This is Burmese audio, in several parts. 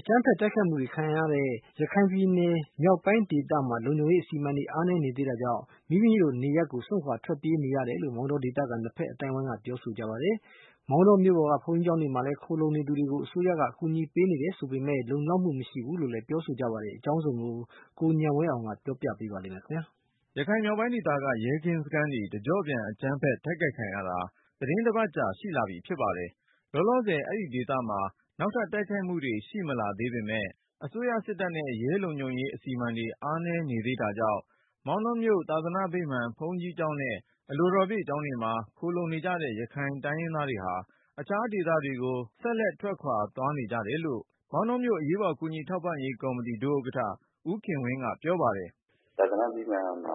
အကြမ်းဖက်တိုက်ခိုက်မှုတွေခံရတဲ့ရခိုင်ပြည်နယ်မြောက်ပိုင်းဒေသမှာလုံခြုံရေးအစီအမံတွေအားနည်းနေသေးတာကြောင့်မိမိတို့နေရပ်ကိုစွန့်ခွာထွက်ပြေးနေရတယ်လို့မောင်တောဒေသကနှစ်ဖက်အတိုင်းအဝိုင်းကပြောဆိုကြပါတယ်။မောင်တောမြို့ပေါ်ကဘုန်းကြီးကျောင်းတွေမှာလည်းခိုလုံနေသူတွေကိုအစိုးရကအကူအညီပေးနေတယ်ဆိုပေမဲ့လုံလောက်မှုမရှိဘူးလို့လည်းပြောဆိုကြပါတယ်။အကြောင်းစုံကိုကိုဉာဏ်ဝင်းအောင်ကပြောပြပေးပါလိမ့်မယ်ခင်ဗျာ။ရခိုင်မြောက်ပိုင်းဒေသကရဲကင်းစခန်းတွေတကြော့ပြန်အကြမ်းဖက်တိုက်ခိုက်ခံရတာသီတင်းတစ်ပတ်ကြာရှိလာပြီဖြစ်ပါတယ်။လောလောဆယ်အဲဒီဒေသမှာနောက်ထပ်တိုက်ခိုက်မှုတွေရှိမလာသေးပေမဲ့အစိုးရစစ်တပ်နဲ့ရဲလုံခြုံရေးအစီအမံတွေအားနည်းနေသေးတာကြောင့်မောင်တောမြို့သာသနာ့ဗိမာန်ဘုန်းကြီးကျောင်းနဲ့အလိုတော်ပြည့်ကျောင်းတွေမှာခိုလုံနေကြတဲ့ရခိုင်တိုင်းရင်းသားတွေဟာအခြားဒေသတွေကိုဆက်လက်ထွက်ခွာသွားနေကြတယ်လို့မောင်တောမြို့အရေးပေါ်ကူညီထောက်ပံ့ရေးကော်မတီဒုဥက္ကဋ္ဌဦးခင်ဝင်းကပြောပါတယ်။သာသနာ့ဗိမာန်မှာ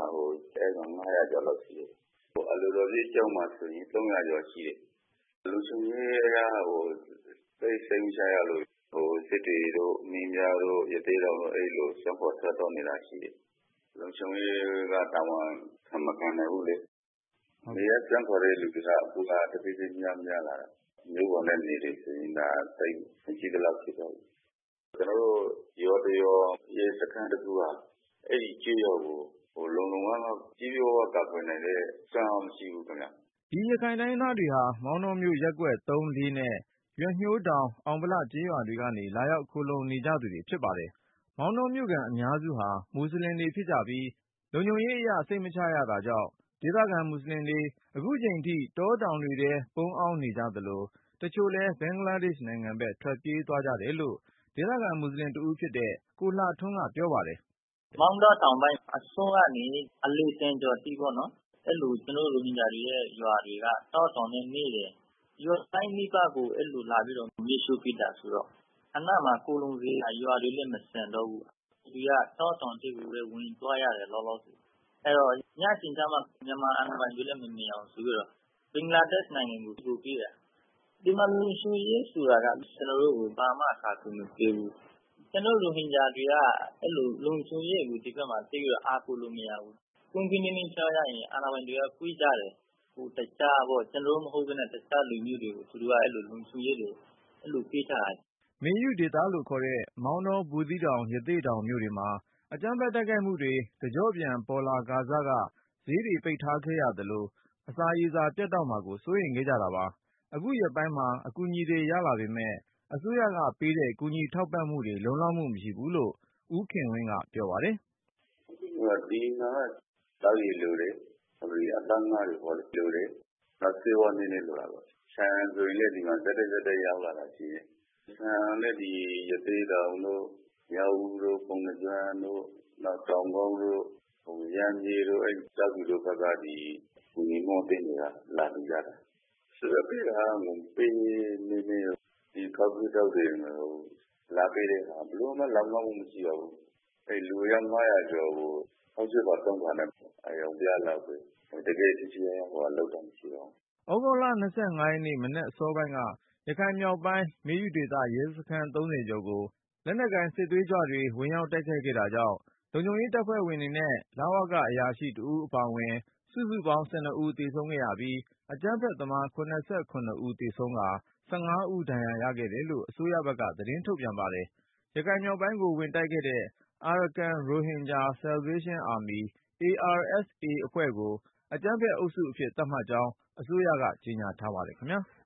900ကျော်လောက်ရှိတယ်။အလိုတော်ပြည့်ကျောင်းမှာဆိုရင်300ကျော်ရှိတယ်။လူစုရေးကစိတ်မချရလို့စစ်တွေတို့မင်းပြားတို့ရသေးတော်တို့အဲ့လိုဆွမ်းပေါ်ထွက်တော့နေတာရှိတယ်။လုံခြုံရေးကတာဝန်မခံနိုင်ဘူးလေ။နေရာပြန်ခေါ်တဲ့လူတွေကအခုကတပိပိများလာတာ။မျိုးပေါ်နဲ့နေတယ်ဆိုရင်ဒါစိတ်မရှိတဲ့လောက်ဖြစ်တော့ဘူး။ကျွန်တော်တို့ရောတရောရဲစခန်းတကူကအဲ့ဒီကြေးရောကိုလုံလုံလောက်ကြေးရောကပွင့်နေတဲ့စွမ်းအောင်မရှိဘူးခင်ဗျ။ဒီရခိုင်တိုင်းသားတွေဟာမောင်တောမြို့ရက်ကွက်3-4နဲ့ရွက်ညှိုးတောင်အောင်ဗလကျေးရွာတွေကနေလာရောက်ခိုလုံနေကြသူတွေဖြစ်ပါတယ်။မောင်တောမြို့ခံအများစုဟာမွတ်စလင်တွေဖြစ်ကြပြီးလုံခြုံရေးအရစိတ်မချရတာကြောင့်ဒေသခံမွတ်စလင်တွေအခုချိန်ထိတောတောင်တွေထဲပုန်းအောင်းနေကြသလိုတချို့လည်းဘင်္ဂလားဒေ့ရှ်နိုင်ငံဘက်ထွက်ပြေးသွားကြတယ်လို့ဒေသခံမွတ်စလင်တဦးဖြစ်တဲ့ကိုလှထွန်းကပြောပါတယ်။မောင်တောတောင်ပိုင်းအစွန်းကနေအလေစင်ကျော်တီးပေါ့နော်အဲ့လိုကျွန်တော်တို့ရိုဟင်ဂျာတွေရဲ့ရွာတွေကတောတောင်နဲ့နေတယ်ရွာတိုင်းမိဘကိုအဲ့လိုလာပြီးတော့မြေရှိုးပြတာဆိုတော့အနားမှာကိုလုံစီရွာတွေလည်းမစင်တော့ဘူးဒီကတောတောင်တွေကိုလည်းဝင်သွားရတယ်လောလောဆယ်အဲ့တော့ညချင်းကျမှမြန်မာအနားပိုင်းတွေလည်းမမြင်အောင်ဆိုပြီးတော့ဘင်္ဂလားဒေ့ရှ်နိုင်ငံကိုပို့ပေးတာဒီမှာလူစုရေးဆိုတာကကျွန်တော်တို့ကိုဘာမှအခါကူမပေးဘူးကျွန်တော်တို့ရိုဟင်ဂျာတွေကအဲ့လိုလုံခြုံရေးကိုဒီဘက်မှာသိပြီးတော့အားကိုးလို့မရဘူးကွန်ကင်းနေချရရင်အာဏာပိုင်တွေကကွေးကြတယ်တခြားပေါ့ကျွန်တော်မဟုတ်ဘဲနဲ့တခြားလူမျိုးတွေကိုသူတို့ကအဲ့လိုလုံခြုံရေးတွေအဲ့လိုပေးထားတယ်မေယုဒေသလို့ခေါ်တဲ့မောင်တောဘူးသီးတောင်ရသေ့တောင်မြို့တွေမှာအကြမ်းဖက်တိုက်ခိုက်မှုတွေတကြော့ပြန်ပေါ်လာကာစကဈေးတွေပိတ်ထားခဲ့ရသလိုအစာရေစာပြတ်တောက်မှာကိုစိုးရိမ်ခဲ့ကြတာပါအခုရက်ပိုင်းမှာအကူအညီတွေရလာပေမဲ့အစိုးရကပေးတဲ့ကူညီထောက်ပံ့မှုတွေလုံလောက်မှုမရှိဘူးလို့ဦးခင်ဝင်းကပြောပါတယ်ဒီမှာတောက်ရည်လိုတယ်အတန်းငါးတွေပေါ်လိုတယ်နောက်စေဝါနေနေလိုတာပေါ့ဆန်ဆိုရင်လည်းဒီမှာတက်ရောက်လာတာရှိတယ်ဆန်လည်းဒီရသေးတောင်တို့ရောက်ဦးတို့ပုံနှကျွမ်းတို့နောက်တောင်ကောင်းတို့ရန်ကြီးတို့အဲ့တောက်ပြီးတို့ဘက်ကဒီညီမောတင်တွေကလာပြီးကြတာဆိုတော့ပြည်ဟာငုံပေးနေဒီကောက်ပြီးတော့တယ်လာပေးတဲ့ဟာဘလို့မှလောက်မှမရှိတော့ဘူးအဲ့လူရ900ကျော်ကိုအောက်ကျတော့3ခါနဲ့အယုံပြလောက်ပဲတကယ်ကြည့်ရင်လောက်တော့မရှိတော့ဩဂုတ်လ25ရက်နေ့မနက်အစောပိုင်းကရခိုင်မြောက်ပိုင်းမေယုဒေသရဲစခန်း30ကျော်ကိုလက်နက်ကိုင်စစ်သွေးကြွတွေဝင်ရောက်တိုက်ခိုက်ခဲ့တာကြောင့်လုံခြုံရေးတပ်ဖွဲ့ဝင်တွေနဲ့လဝကအရာရှိတဦးအပါအဝင်စုစုပေါင်း12ဦးသေဆုံးခဲ့ရပြီးအကြမ်းဖက်သမား89ဦးသေဆုံးကာ15ဦးဒဏ်ရာရခဲ့တယ်လို့အစိုးရဘက်ကသတင်းထုတ်ပြန်ပါတယ်။ရခိုင်မြောက်ပိုင်းကိုဝင်တိုက်ခဲ့တဲ့ Arakan Rohingya Salvation Army ARSA အဖွဲ့ကိုအကြမ်းဖက်အုပ်စုအဖြစ်သတ်မှတ်ကြောင်းအစိုးရကကြေညာထားပါတယ်ခင်ဗျာ။